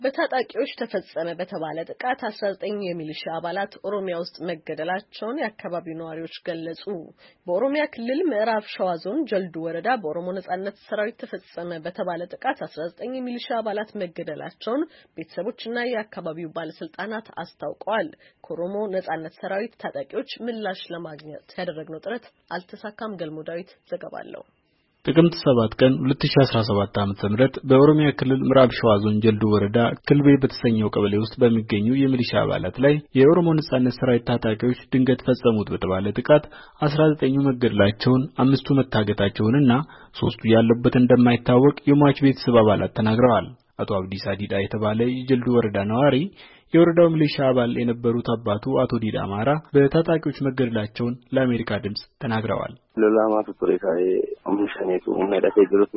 በታጣቂዎች ተፈጸመ በተባለ ጥቃት 19 የሚሊሻ አባላት ኦሮሚያ ውስጥ መገደላቸውን የአካባቢው ነዋሪዎች ገለጹ። በኦሮሚያ ክልል ምዕራብ ሸዋ ዞን ጀልዱ ወረዳ በኦሮሞ ነጻነት ሰራዊት ተፈጸመ በተባለ ጥቃት 19 የሚሊሻ አባላት መገደላቸውን ቤተሰቦችና የአካባቢው ባለስልጣናት አስታውቀዋል። ከኦሮሞ ነጻነት ሰራዊት ታጣቂዎች ምላሽ ለማግኘት ያደረግነው ጥረት አልተሳካም። ገልሞ ዳዊት ዘገባ አለው። ጥቅምት 7 ቀን 2017 ዓ.ም በኦሮሚያ ክልል ምዕራብ ሸዋ ዞን ጀልዱ ወረዳ ክልቤ በተሰኘው ቀበሌ ውስጥ በሚገኙ የሚሊሻ አባላት ላይ የኦሮሞ ነጻነት ሰራዊት ታጣቂዎች ድንገት ፈጸሙት በተባለ ጥቃት 19ኙ መገደላቸውን፣ 5ቱ መታገታቸውንና 3ቱ ያለበት እንደማይታወቅ የሟች ቤተሰብ አባላት ተናግረዋል። አቶ አብዲሳ ዲዳ የተባለ የጀልዱ ወረዳ ነዋሪ የወረዳው ሚሊሻ አባል የነበሩት አባቱ አቶ ዲዳ ማራ በታጣቂዎች መገደላቸውን ለአሜሪካ ድምጽ ተናግረዋል። ለላማቱ ፕሬካዬ አምሸኔቱ ኡመዳቴ ግሩቱ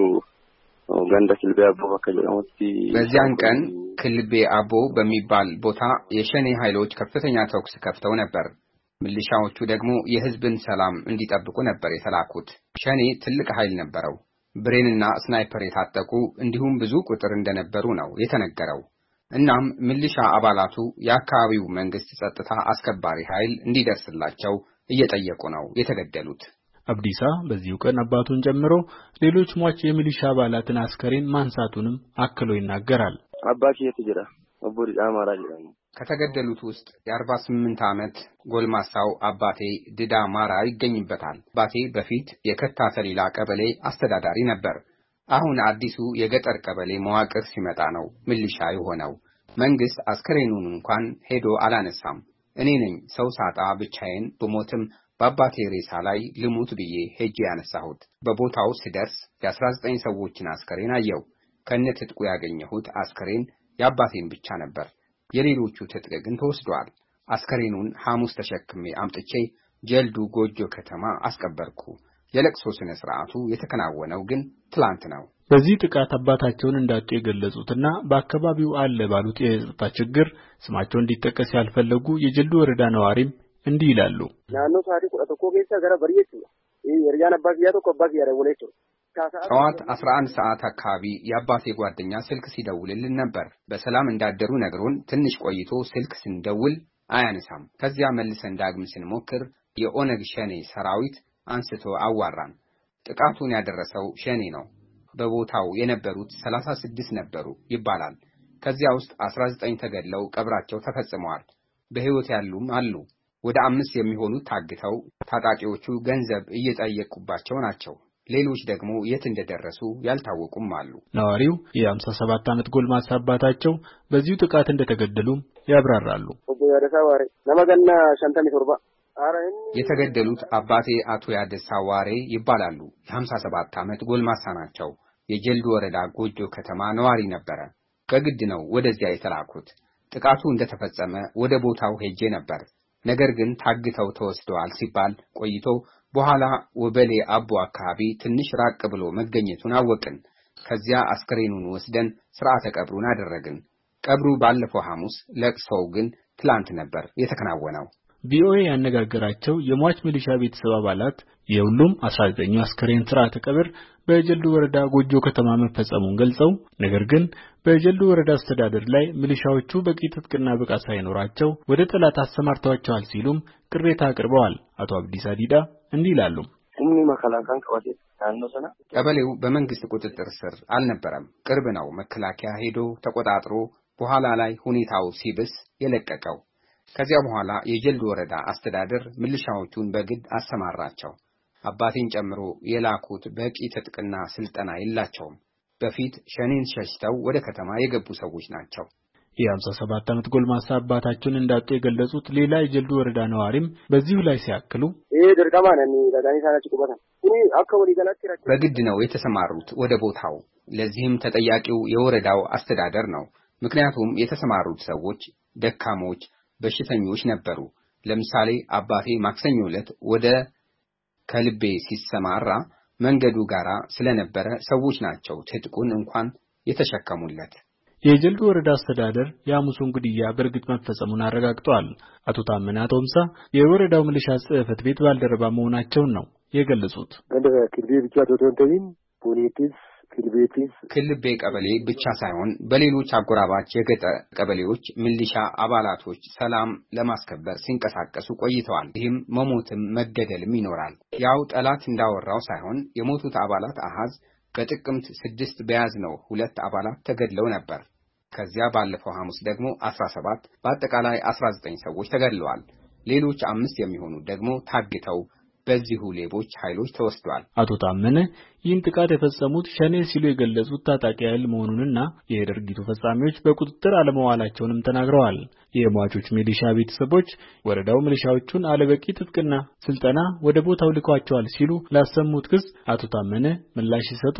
ገንዳ ክልቤ አቦ በከጀራውቲ በዚያን ቀን ክልቤ አቦ በሚባል ቦታ የሸኔ ኃይሎች ከፍተኛ ተኩስ ከፍተው ነበር። ሚሊሻዎቹ ደግሞ የህዝብን ሰላም እንዲጠብቁ ነበር የተላኩት። ሸኔ ትልቅ ኃይል ነበረው። ብሬንና ስናይፐር የታጠቁ እንዲሁም ብዙ ቁጥር እንደነበሩ ነው የተነገረው። እናም ሚሊሻ አባላቱ የአካባቢው መንግስት ጸጥታ አስከባሪ ኃይል እንዲደርስላቸው እየጠየቁ ነው የተገደሉት። አብዲሳ በዚሁ ቀን አባቱን ጨምሮ ሌሎች ሟች የሚሊሻ አባላትን አስከሬን ማንሳቱንም አክሎ ይናገራል። አባቴ የትጅራ አቦሪ አማራ ይላል። ከተገደሉት ውስጥ የ48 ዓመት ጎልማሳው አባቴ ዲዳ ማራ ይገኝበታል። አባቴ በፊት የከታ ሰሊላ ቀበሌ አስተዳዳሪ ነበር። አሁን አዲሱ የገጠር ቀበሌ መዋቅር ሲመጣ ነው ሚሊሻ የሆነው። መንግስት አስከሬኑን እንኳን ሄዶ አላነሳም። እኔ ነኝ ሰው ሳጣ ብቻዬን በሞትም በአባቴ ሬሳ ላይ ልሙት ብዬ ሄጄ ያነሳሁት። በቦታው ሲደርስ የ19 ሰዎችን አስከሬን አየው። ከነትጥቁ ያገኘሁት አስከሬን የአባቴን ብቻ ነበር። የሌሎቹ ትጥቅ ግን ተወስዷል። አስከሬኑን ሐሙስ ተሸክሜ አምጥቼ ጀልዱ ጎጆ ከተማ አስቀበርኩ። የለቅሶ ስነ ስርዓቱ የተከናወነው ግን ትላንት ነው። በዚህ ጥቃት አባታቸውን እንዳጡ የገለጹትና በአካባቢው አለ ባሉት የጸጥታ ችግር ስማቸው እንዲጠቀስ ያልፈለጉ የጀልዱ ወረዳ ነዋሪም እንዲህ ይላሉ። ናኖ ታሪኩ አተኮጌሳ ገራ በሪየት የርጃን አባጊያቶ ኮባጊያ ደውለይቶ ጠዋት 11 ሰዓት አካባቢ የአባቴ ጓደኛ ስልክ ሲደውልልን ነበር። በሰላም እንዳደሩ ነግሮን ትንሽ ቆይቶ ስልክ ስንደውል አያነሳም። ከዚያ መልሰን ዳግም ስንሞክር የኦነግ ሸኔ ሰራዊት አንስቶ አዋራን። ጥቃቱን ያደረሰው ሸኔ ነው። በቦታው የነበሩት 36 ነበሩ ይባላል። ከዚያ ውስጥ 19 ተገድለው ቀብራቸው ተፈጽመዋል። በህይወት ያሉም አሉ። ወደ 5 የሚሆኑት ታግተው ታጣቂዎቹ ገንዘብ እየጠየቁባቸው ናቸው። ሌሎች ደግሞ የት እንደደረሱ ያልታወቁም አሉ። ነዋሪው የ57 ዓመት ጎልማሳ አባታቸው በዚሁ ጥቃት እንደተገደሉም ያብራራሉ። ለማገና ሸንተሚ ቶርባ የተገደሉት አባቴ አቶ ያደሳ ዋሬ ይባላሉ። የ57 ዓመት ጎልማሳ ናቸው። የጀልዱ ወረዳ ጎጆ ከተማ ነዋሪ ነበረ። ከግድ ነው ወደዚያ የተላኩት። ጥቃቱ እንደተፈጸመ ወደ ቦታው ሄጄ ነበር። ነገር ግን ታግተው ተወስደዋል ሲባል ቆይቶ በኋላ ወበሌ አቦ አካባቢ ትንሽ ራቅ ብሎ መገኘቱን አወቅን። ከዚያ አስከሬኑን ወስደን ሥርዓተ ቀብሩን አደረግን። ቀብሩ ባለፈው ሐሙስ፣ ለቅሶው ግን ትላንት ነበር የተከናወነው። ቪኦኤ ያነጋገራቸው የሟች ሚሊሻ ቤተሰብ አባላት የሁሉም 19ኙ አስከሬን ሥርዓተ ቀብር በጀልዱ ወረዳ ጎጆ ከተማ መፈጸሙን ገልጸው ነገር ግን በጀልዱ ወረዳ አስተዳደር ላይ ሚሊሻዎቹ በቂ ትጥቅና ብቃት ሳይኖራቸው ወደ ጠላት አሰማርተዋቸዋል ሲሉም ቅሬታ አቅርበዋል። አቶ አብዲሳ ዲዳ እንዲህ ይላሉ። ቀበሌው በመንግስት ቁጥጥር ስር አልነበረም። ቅርብ ነው መከላከያ ሄዶ ተቆጣጥሮ በኋላ ላይ ሁኔታው ሲብስ የለቀቀው። ከዚያ በኋላ የጀልዱ ወረዳ አስተዳደር ሚሊሻዎቹን በግድ አሰማራቸው። አባቴን ጨምሮ የላኩት በቂ ትጥቅና ስልጠና የላቸውም። በፊት ሸኔን ሸሽተው ወደ ከተማ የገቡ ሰዎች ናቸው። የ57 ዓመት ጎልማሳ አባታቸውን እንዳጡ የገለጹት ሌላ የጀልዱ ወረዳ ነዋሪም በዚሁ ላይ ሲያክሉ በግድ ነው የተሰማሩት ወደ ቦታው። ለዚህም ተጠያቂው የወረዳው አስተዳደር ነው። ምክንያቱም የተሰማሩት ሰዎች ደካሞች፣ በሽተኞች ነበሩ። ለምሳሌ አባቴ ማክሰኞ ዕለት ወደ ከልቤ ሲሰማራ መንገዱ ጋራ ስለነበረ ሰዎች ናቸው ትጥቁን እንኳን የተሸከሙለት። የጀልዱ ወረዳ አስተዳደር የሐሙሱን ግድያ በእርግጥ መፈጸሙን አረጋግጧል። አቶ ታመና ቶምሳ የወረዳው ሚሊሻ ጽሕፈት ቤት ባልደረባ መሆናቸውን ነው የገለጹት። ክልቤ ቀበሌ ብቻ ሳይሆን በሌሎች አጎራባች የገጠር ቀበሌዎች ሚሊሻ አባላቶች ሰላም ለማስከበር ሲንቀሳቀሱ ቆይተዋል። ይህም መሞትም መገደልም ይኖራል። ያው ጠላት እንዳወራው ሳይሆን የሞቱት አባላት አሃዝ በጥቅምት 6 በያዝነው 2 አባላት ተገድለው ነበር። ከዚያ ባለፈው ሐሙስ ደግሞ 17 በአጠቃላይ 19 ሰዎች ተገድለዋል። ሌሎች 5 የሚሆኑ ደግሞ ታግተው በዚሁ ሌቦች ኃይሎች ተወስዷል። አቶ ታመነ ይህን ጥቃት የፈጸሙት ሸኔ ሲሉ የገለጹት ታጣቂ ኃይል መሆኑንና የድርጊቱ ፈጻሚዎች በቁጥጥር አለመዋላቸውንም ተናግረዋል። የሟቾች ሚሊሻ ቤተሰቦች ወረዳው ሚሊሻዎቹን አለበቂ ትጥቅና ስልጠና ወደ ቦታው ልኳቸዋል ሲሉ ላሰሙት ክስ አቶ ታመነ ምላሽ ሲሰጡ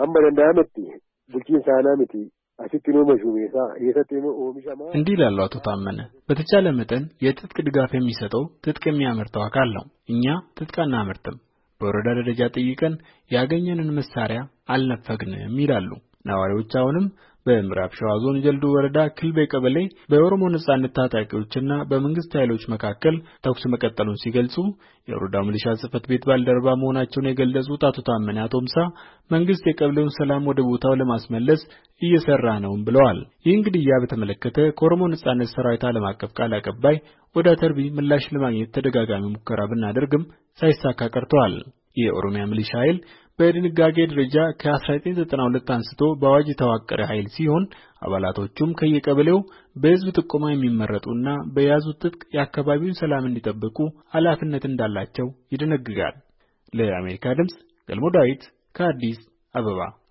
እንዲህ ይላሉ አቶ ታመነ። በተቻለ መጠን የትጥቅ ድጋፍ የሚሰጠው ትጥቅ የሚያመርተው አካል ነው። እኛ ትጥቅ አናመርትም። በወረዳ ደረጃ ጠይቀን ያገኘንን መሳሪያ አልነፈግንም ይላሉ። ነዋሪዎች አሁንም በምዕራብ ሸዋ ዞን ጀልዱ ወረዳ ክልቤ ቀበሌ በኦሮሞ ነጻነት ታጣቂዎችና በመንግስት ኃይሎች መካከል ተኩስ መቀጠሉን ሲገልጹ የወረዳው ሚሊሻ ጽሕፈት ቤት ባልደረባ መሆናቸውን የገለጹት አቶ ታመነ አቶምሳ መንግስት የቀበሌውን ሰላም ወደ ቦታው ለማስመለስ እየሰራ ነው ብለዋል። ይህን ግድያ በተመለከተ ከኦሮሞ ነጻነት ሰራዊት ዓለም አቀፍ ቃል አቀባይ ወደ ተርቢ ምላሽ ለማግኘት ተደጋጋሚ ሙከራ ብናደርግም ሳይሳካ ቀርቷል። የኦሮሚያ ሚሊሻ ኃይል በድንጋጌ ደረጃ ከ1992 አንስቶ በአዋጅ የተዋቀረ ኃይል ሲሆን አባላቶቹም ከየቀበሌው በህዝብ ጥቆማ የሚመረጡና በያዙት ትጥቅ የአካባቢውን ሰላም እንዲጠብቁ ኃላፊነት እንዳላቸው ይደነግጋል። ለአሜሪካ ድምጽ ገልሞ ዳዊት ከአዲስ አበባ